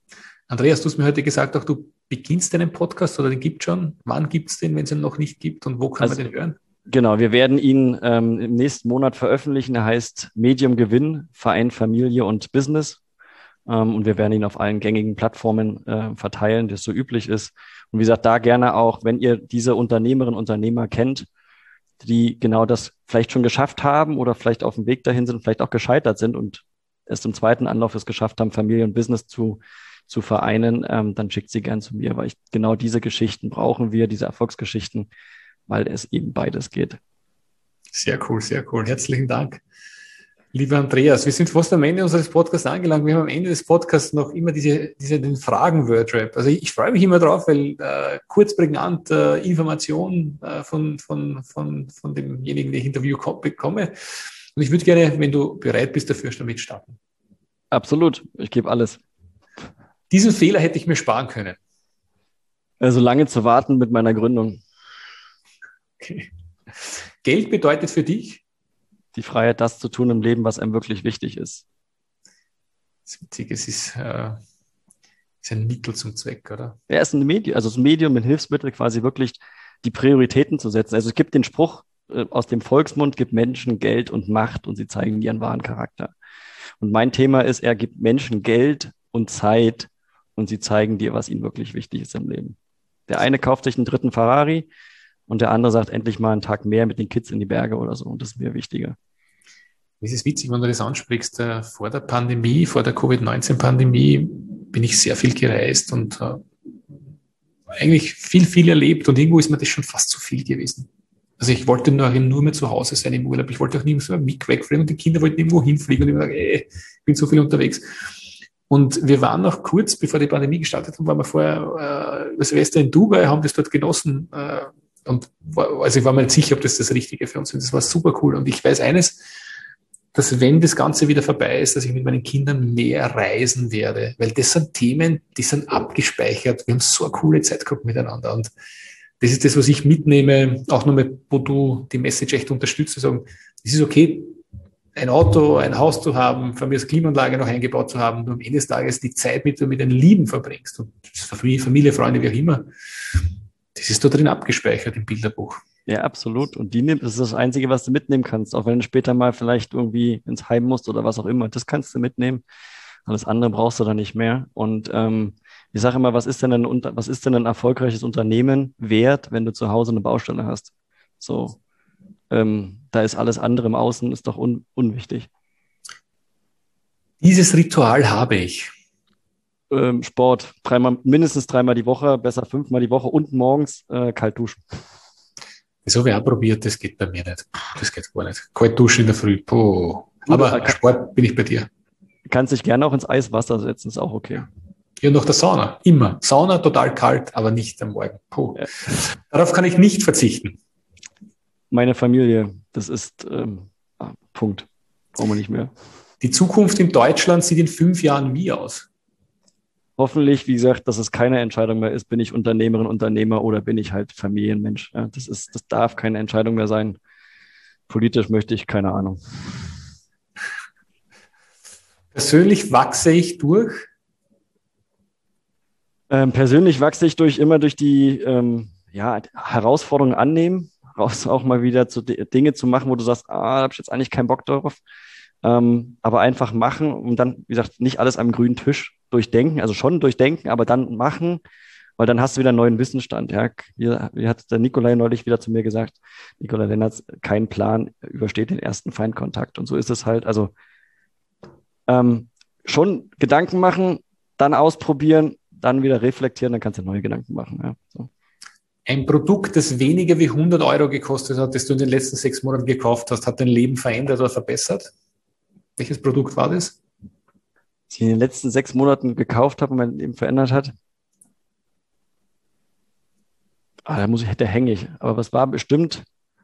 Andreas, du hast mir heute gesagt, auch du beginnst deinen Podcast oder den gibt schon. Wann gibt es den, wenn es ihn noch nicht gibt und wo kann Also, man den hören? genau, wir werden ihn ähm, im nächsten Monat veröffentlichen. Er heißt Medium Gewinn, Verein Familie und Business. Ähm, und wir werden ihn auf allen gängigen Plattformen äh, verteilen, das so üblich ist. Und wie gesagt, da gerne auch, wenn ihr diese Unternehmerinnen und Unternehmer kennt, die genau das vielleicht schon geschafft haben oder vielleicht auf dem Weg dahin sind, vielleicht auch gescheitert sind und erst im zweiten Anlauf es geschafft haben, Familie und Business zu, zu vereinen, ähm, dann schickt sie gern zu mir, weil ich genau diese Geschichten brauchen wir, diese Erfolgsgeschichten, weil es eben beides geht. Sehr cool, sehr cool. Herzlichen Dank. Lieber Andreas, wir sind fast am Ende unseres Podcasts angelangt. Wir haben am Ende des Podcasts noch immer diese, diese den Fragen-Wordrap. Also ich, ich freue mich immer drauf, weil äh, kurz, prägnant äh, Information äh, von, von, von, von demjenigen, den ich Interview bekomme. Und ich würde gerne, wenn du bereit bist, dafür schon damit starten. Absolut, ich gebe alles. Diesen Fehler hätte ich mir sparen können. Also lange zu warten mit meiner Gründung. Okay. Geld bedeutet für dich? Die Freiheit, das zu tun im Leben, was einem wirklich wichtig ist. Das ist witzig, es ist, äh, ist ein Mittel zum Zweck, oder? Ja, es ist ein Medium, also das Medium, ein Hilfsmittel, quasi wirklich die Prioritäten zu setzen. Also es gibt den Spruch äh, aus dem Volksmund, gibt Menschen Geld und Macht und sie zeigen ihren wahren Charakter. Und mein Thema ist, er gibt Menschen Geld und Zeit und sie zeigen dir, was ihnen wirklich wichtig ist im Leben. Der eine kauft sich einen dritten Ferrari und der andere sagt, endlich mal einen Tag mehr mit den Kids in die Berge oder so. Und das ist mir wichtiger. Es ist witzig, wenn du das ansprichst. Äh, vor der Pandemie, vor der Covid neunzehn Pandemie bin ich sehr viel gereist und äh, eigentlich viel, viel erlebt. Und irgendwo ist mir das schon fast zu viel gewesen. Also ich wollte nur, nur mehr zu Hause sein im Urlaub. Ich wollte auch nirgends mehr wegfliegen und die Kinder wollten irgendwo hinfliegen. Und ich dachte, ey, ich bin so viel unterwegs. Und wir waren noch kurz, bevor die Pandemie gestartet hat, waren wir vorher äh, über Silvester in Dubai, haben das dort genossen. Äh, und war, also ich war mir nicht sicher, ob das das Richtige für uns ist. Das war super cool. Und ich weiß eines, dass wenn das Ganze wieder vorbei ist, dass ich mit meinen Kindern mehr reisen werde. Weil das sind Themen, die sind abgespeichert. Wir haben so eine coole Zeit gehabt miteinander. Und das ist das, was ich mitnehme, auch nochmal, wo du die Message echt unterstützt, zu sagen, es ist okay, ein Auto, ein Haus zu haben, von mir als Klimaanlage noch eingebaut zu haben, nur am Ende des Tages die Zeit mit, mit deinen Lieben verbringst. Und Familie, Familie, Freunde, wie auch immer, das ist da drin abgespeichert im Bilderbuch. Ja, absolut. Und die nimmt, das ist das Einzige, was du mitnehmen kannst. Auch wenn du später mal vielleicht irgendwie ins Heim musst oder was auch immer. Das kannst du mitnehmen. Alles andere brauchst du dann nicht mehr. Und ähm, ich sage immer, was ist denn ein, was ist denn ein erfolgreiches Unternehmen wert, wenn du zu Hause eine Baustelle hast? So, ähm, da ist alles andere im Außen, ist doch un, unwichtig. Dieses Ritual habe ich. Ähm, Sport, dreimal, mindestens dreimal die Woche, besser fünfmal die Woche und morgens äh, kalt duschen. Das habe ich auch probiert, das geht bei mir nicht. Das geht gar nicht. Kalt duschen in der Früh. Puh. Aber kann, Sport bin ich bei dir. Kannst dich gerne auch ins Eiswasser setzen, ist auch okay. Ja, nach der Sauna. Immer. Sauna total kalt, aber nicht am Morgen. Puh. Ja. Darauf kann ich nicht verzichten. Meine Familie, das ist ähm, ah, Punkt. Brauchen wir nicht mehr. Die Zukunft in Deutschland sieht in fünf Jahren wie aus? Hoffentlich, wie gesagt, dass es keine Entscheidung mehr ist, bin ich Unternehmerin, Unternehmer oder bin ich halt Familienmensch. Ja, das ist, das darf keine Entscheidung mehr sein. Politisch möchte ich, keine Ahnung. Persönlich wachse ich durch? Ähm, persönlich wachse ich durch immer durch die ähm, ja, Herausforderungen annehmen, raus auch mal wieder zu Dinge zu machen, wo du sagst, ah, da habe ich jetzt eigentlich keinen Bock drauf. Ähm, aber einfach machen und dann, wie gesagt, nicht alles am grünen Tisch durchdenken, also schon durchdenken, aber dann machen, weil dann hast du wieder einen neuen Wissensstand. Ja, hier, hier hat der Nikolai neulich wieder zu mir gesagt, Nikolai Lennertz, kein Plan, übersteht den ersten Feindkontakt. Und so ist es halt, also ähm, schon Gedanken machen, dann ausprobieren, dann wieder reflektieren, dann kannst du neue Gedanken machen. Ja, so. Ein Produkt, das weniger wie hundert Euro gekostet hat, das du in den letzten sechs Monaten gekauft hast, hat dein Leben verändert oder verbessert? Welches Produkt war das? Was ich in den letzten sechs Monaten gekauft habe und mein Leben verändert hat? Ah, da muss ich, da hänge ich. Aber was war bestimmt,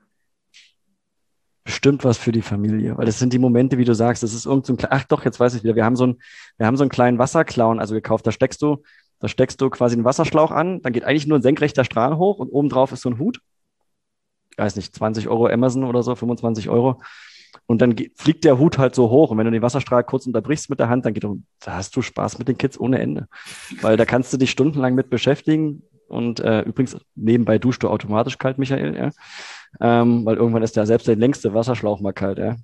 bestimmt was für die Familie. Weil das sind die Momente, wie du sagst, das ist irgend so ein, ach doch, jetzt weiß ich wieder, wir haben so einen, wir haben so einen kleinen Wasserclown, also gekauft, da steckst du, da steckst du quasi einen Wasserschlauch an, dann geht eigentlich nur ein senkrechter Strahl hoch und oben drauf ist so ein Hut. Ich weiß nicht, zwanzig Euro Amazon oder so, fünfundzwanzig Euro. Und dann ge- fliegt der Hut halt so hoch. Und wenn du den Wasserstrahl kurz unterbrichst mit der Hand, dann geht um, da hast du Spaß mit den Kids ohne Ende. Weil da kannst du dich stundenlang mit beschäftigen. Und äh, übrigens, nebenbei duschst du automatisch kalt, Michael, ja. Ähm, weil irgendwann ist ja selbst der längste Wasserschlauch mal kalt, ja.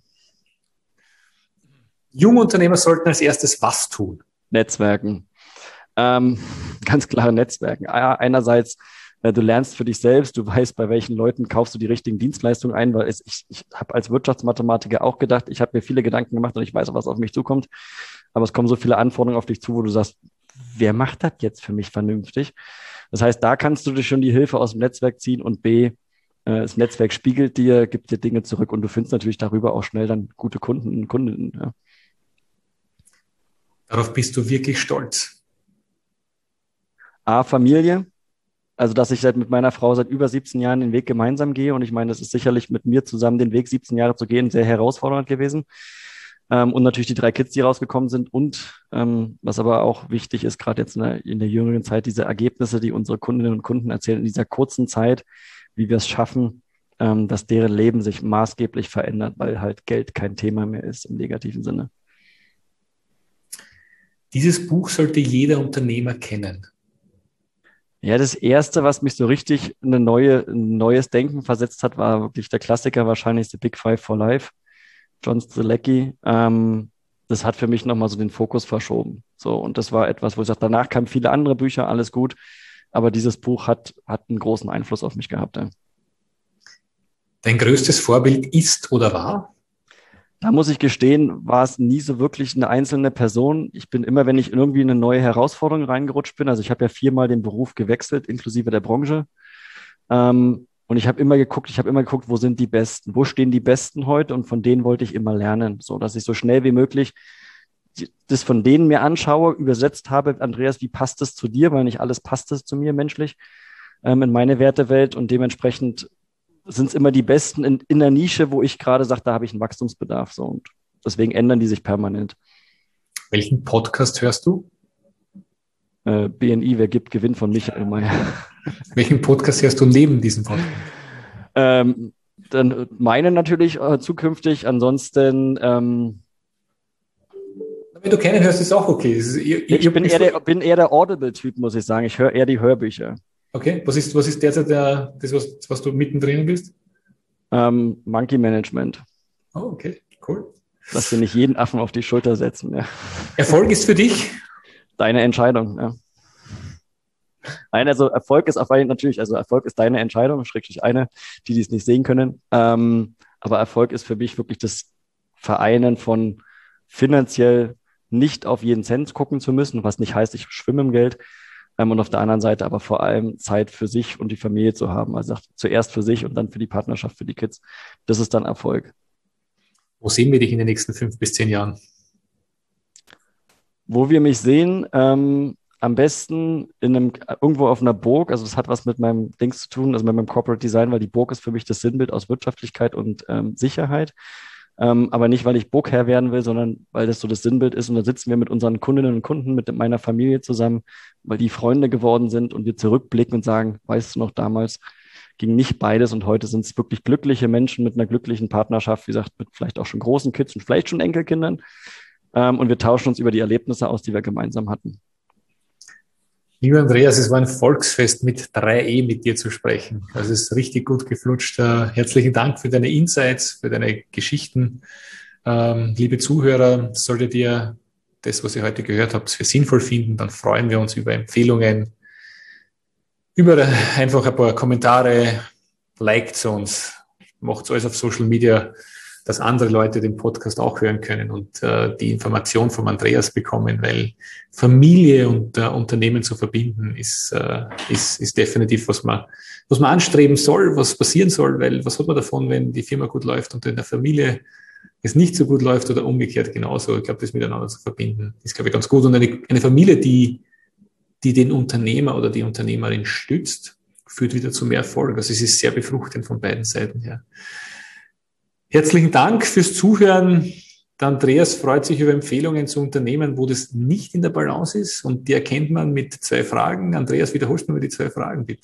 Junge Unternehmer sollten als erstes was tun? Netzwerken. Ähm, ganz klare Netzwerken. Ah, einerseits, äh, du lernst für dich selbst, du weißt, bei welchen Leuten kaufst du die richtigen Dienstleistungen ein, weil es, ich, ich habe als Wirtschaftsmathematiker auch gedacht, ich habe mir viele Gedanken gemacht und ich weiß auch, was auf mich zukommt. Aber es kommen so viele Anforderungen auf dich zu, wo du sagst, wer macht das jetzt für mich vernünftig? Das heißt, da kannst du dir schon die Hilfe aus dem Netzwerk ziehen und B, äh, das Netzwerk spiegelt dir, gibt dir Dinge zurück und du findest natürlich darüber auch schnell dann gute Kunden und Kundinnen. Ja. Darauf bist du wirklich stolz. A, Familie, also dass ich seit mit meiner Frau seit über siebzehn Jahren den Weg gemeinsam gehe und ich meine, das ist sicherlich mit mir zusammen den Weg siebzehn Jahre zu gehen sehr herausfordernd gewesen. Ähm, und natürlich die drei Kids, die rausgekommen sind und ähm, was aber auch wichtig ist, gerade jetzt in der, in der jüngeren Zeit, diese Ergebnisse, die unsere Kundinnen und Kunden erzählen in dieser kurzen Zeit, wie wir es schaffen, ähm, dass deren Leben sich maßgeblich verändert, weil halt Geld kein Thema mehr ist im negativen Sinne. Dieses Buch sollte jeder Unternehmer kennen. Ja, das Erste, was mich so richtig in eine neue, ein neues Denken versetzt hat, war wirklich der Klassiker, wahrscheinlich The Big Five for Life, John Strzelecki. Ähm, das hat für mich nochmal so den Fokus verschoben. So, und das war etwas, wo ich sage, danach kamen viele andere Bücher, alles gut, aber dieses Buch hat, hat einen großen Einfluss auf mich gehabt. Ja. Dein größtes Vorbild ist oder war? Da muss ich gestehen, war es nie so wirklich eine einzelne Person. Ich bin immer, wenn ich irgendwie in eine neue Herausforderung reingerutscht bin, also ich habe ja viermal den Beruf gewechselt, inklusive der Branche. Ähm, und ich habe immer geguckt, ich habe immer geguckt, wo sind die Besten? Wo stehen die Besten heute? Und von denen wollte ich immer lernen, so dass ich so schnell wie möglich das von denen mir anschaue, übersetzt habe, Andreas, wie passt es zu dir? Weil nicht alles passt es zu mir menschlich, ähm, in meine Wertewelt und dementsprechend sind es immer die Besten in, in der Nische, wo ich gerade sage, da habe ich einen Wachstumsbedarf. So. Und deswegen ändern die sich permanent. Welchen Podcast hörst du? Äh, B N I, wer gibt, gewinnt von Michael Mayer. Welchen Podcast hörst du neben diesem Podcast? ähm, dann meine natürlich äh, zukünftig. Ansonsten ähm, wenn du keinen hörst, ist auch okay. Ist, ihr, ich ihr bin eher, der, bin eher der Audible-Typ, muss ich sagen. Ich höre eher die Hörbücher. Okay, was ist, was ist derzeit der, das, was, was du mittendrin bist? Ähm, Monkey Management. Oh, okay, cool. Dass wir nicht jeden Affen auf die Schulter setzen. Ja. Erfolg ist für dich? Deine Entscheidung, ja. Nein, also Erfolg ist auf jeden natürlich, also Erfolg ist deine Entscheidung, schrägstrich eine, die die es nicht sehen können. Ähm, aber Erfolg ist für mich wirklich das Vereinen von finanziell nicht auf jeden Cent gucken zu müssen, was nicht heißt, ich schwimme im Geld. Ähm, und auf der anderen Seite aber vor allem Zeit für sich und die Familie zu haben. Also zuerst für sich und dann für die Partnerschaft, für die Kids. Das ist dann Erfolg. Wo sehen wir dich in den nächsten fünf bis zehn Jahren? Wo wir mich sehen, ähm, am besten in einem, irgendwo auf einer Burg. Also das hat was mit meinem Dings zu tun, also mit meinem Corporate Design, weil die Burg ist für mich das Sinnbild aus Wirtschaftlichkeit und ähm, Sicherheit. Ähm, aber nicht, weil ich Burgherr werden will, sondern weil das so das Sinnbild ist. Und da sitzen wir mit unseren Kundinnen und Kunden, mit meiner Familie zusammen, weil die Freunde geworden sind und wir zurückblicken und sagen, weißt du noch, damals ging nicht beides und heute sind es wirklich glückliche Menschen mit einer glücklichen Partnerschaft, wie gesagt, mit vielleicht auch schon großen Kids und vielleicht schon Enkelkindern. Ähm, und wir tauschen uns über die Erlebnisse aus, die wir gemeinsam hatten. Lieber Andreas, es war ein Volksfest mit drei E mit dir zu sprechen. Also es ist richtig gut geflutscht. Herzlichen Dank für deine Insights, für deine Geschichten. Ähm, liebe Zuhörer, solltet ihr das, was ihr heute gehört habt, für sinnvoll finden, dann freuen wir uns über Empfehlungen, über einfach ein paar Kommentare, liked uns, macht alles auf Social Media, dass andere Leute den Podcast auch hören können und äh, die Information vom Andreas bekommen, weil Familie und äh, Unternehmen zu verbinden ist, äh, ist, ist definitiv, was man, was man anstreben soll, was passieren soll, weil was hat man davon, wenn die Firma gut läuft und in der Familie es nicht so gut läuft oder umgekehrt genauso. Ich glaube, das miteinander zu verbinden, ist, glaube ich, ganz gut. Und eine, eine Familie, die, die den Unternehmer oder die Unternehmerin stützt, führt wieder zu mehr Erfolg. Also es ist sehr befruchtend von beiden Seiten her. Herzlichen Dank fürs Zuhören. Der Andreas freut sich über Empfehlungen zu Unternehmen, wo das nicht in der Balance ist. Und die erkennt man mit zwei Fragen. Andreas, wiederholst du mir die zwei Fragen, bitte.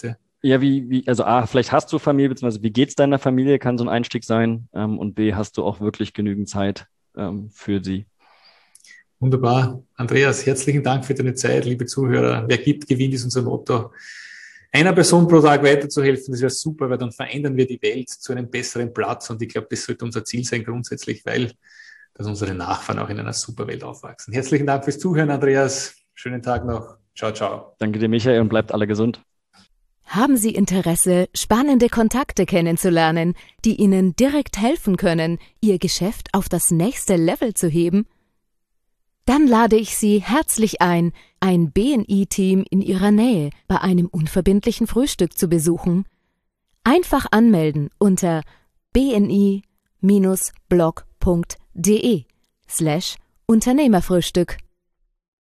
Ja, wie, wie, also A, vielleicht hast du Familie, beziehungsweise wie geht's deiner Familie, kann so ein Einstieg sein. Ähm, und B, hast du auch wirklich genügend Zeit ähm, für sie. Wunderbar. Andreas, herzlichen Dank für deine Zeit, liebe Zuhörer. Wer gibt, gewinnt, ist unser Motto. Einer Person pro Tag weiterzuhelfen, das wäre super, weil dann verändern wir die Welt zu einem besseren Platz. Und ich glaube, das sollte unser Ziel sein grundsätzlich, weil dass unsere Nachfahren auch in einer super Welt aufwachsen. Herzlichen Dank fürs Zuhören, Andreas. Schönen Tag noch. Ciao, ciao. Danke dir, Michael, und bleibt alle gesund. Haben Sie Interesse, spannende Kontakte kennenzulernen, die Ihnen direkt helfen können, Ihr Geschäft auf das nächste Level zu heben? Dann lade ich Sie herzlich ein, ein B N I-Team in Ihrer Nähe bei einem unverbindlichen Frühstück zu besuchen. Einfach anmelden unter bni Bindestrich blog punkt de slash Unternehmerfrühstück.